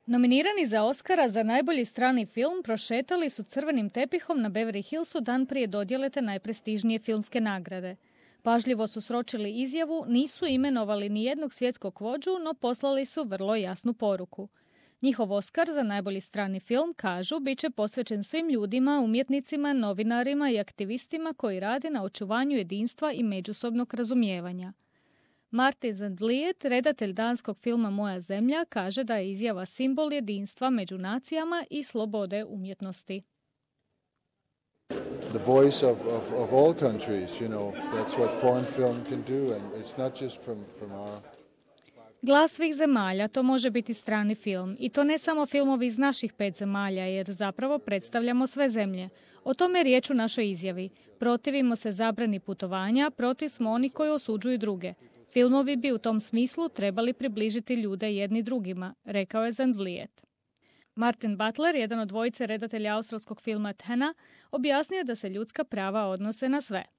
Nominirani za Oscara za najbolji strani film prošetali su crvenim tepihom na Beverly Hillsu dan prije dodjele te najprestižnije filmske nagrade. Pažljivo su sročili izjavu, nisu imenovali ni jednog svjetskog vođu, no poslali su vrlo jasnu poruku. Njihov Oskar za najbolji strani film, kažu, bit će posvećen svim ljudima, umjetnicima, novinarima i aktivistima koji rade na očuvanju jedinstva i međusobnog razumijevanja. Martin Zandvliet, redatelj danskog filma Moja zemlja, kaže da je izjava simbol jedinstva među nacijama i slobode umjetnosti. The voice of all countries, that's what foreign film can do, and it's not just from our... Glas svih zemalja, to može biti strani film. I to ne samo filmovi iz naših 5 zemalja, jer zapravo predstavljamo sve zemlje. O tome je riječ u našoj izjavi. Protivimo se zabrani putovanja, protiv smo oni koji osuđuju druge. Filmovi bi u tom smislu trebali približiti ljude jedni drugima, rekao je Zandvliet. Martin Butler, jedan od dvojice redatelja australskog filma Tena, objasnio da se ljudska prava odnose na sve.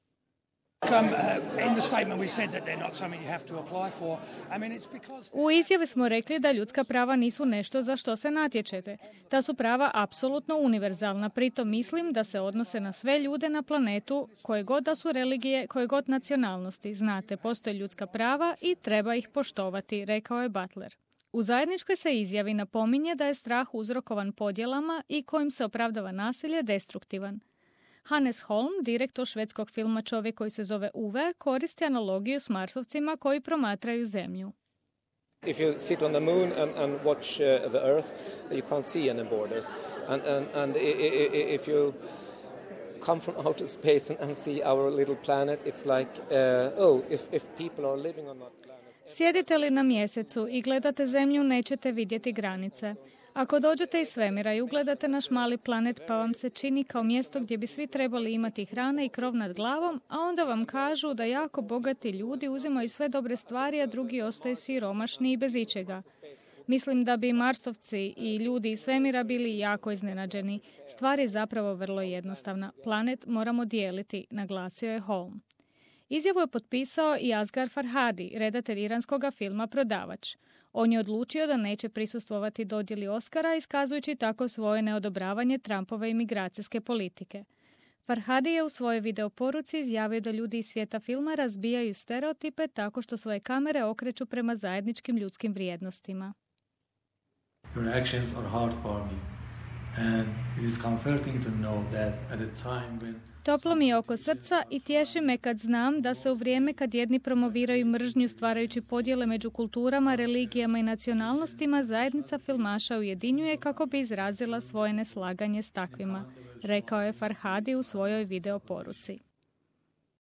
U izjavi smo rekli da ljudska prava nisu nešto za što se natječete. Ta su prava apsolutno univerzalna, pritom mislim da se odnose na sve ljude na planetu, koje god da su religije, koje god nacionalnosti. Znate, postoje ljudska prava i treba ih poštovati, rekao je Butler. U zajedničkoj se izjavi napominje da je strah uzrokovan podjelama i kojim se opravdava nasilje destruktivan. Hannes Holm, direktor švedskog filma Čovjek koji se zove Uwe, koristi analogiju s Marsovcima koji promatraju zemlju. If you sit on the moon and watch the earth, you can't see any borders. And if you come from outer space and see our little planet, it's like, if people are living on that planet... Sjedite li na mjesecu i gledate zemlju, nećete vidjeti granice. Ako dođete iz svemira i ugledate naš mali planet, pa vam se čini kao mjesto gdje bi svi trebali imati hrane i krov nad glavom, a onda vam kažu da jako bogati ljudi uzimaju sve dobre stvari, a drugi ostaju siromašni i bez ičega. Mislim da bi Marsovci i ljudi iz svemira bili jako iznenađeni. Stvar je zapravo vrlo jednostavna. Planet moramo dijeliti, naglasio je Holm. Izjavu je potpisao i Asghar Farhadi, redatelj iranskoga filma Prodavač. On je odlučio da neće prisustvovati dodjeli Oscara, iskazujući tako svoje neodobravanje Trumpove imigracijske politike. Farhadi je u svojoj videoporuci izjavio da ljudi iz svijeta filma razbijaju stereotipe tako što svoje kamere okreću prema zajedničkim ljudskim vrijednostima. Your actions are hard for me, and it is comforting to know that at the time when... Toplo mi je oko srca i tješi me kad znam da se u vrijeme kad jedni promoviraju mržnju stvarajući podjele među kulturama, religijama i nacionalnostima, zajednica filmaša ujedinjuje kako bi izrazila svoje neslaganje s takvima, rekao je Farhadi u svojoj videoporuci.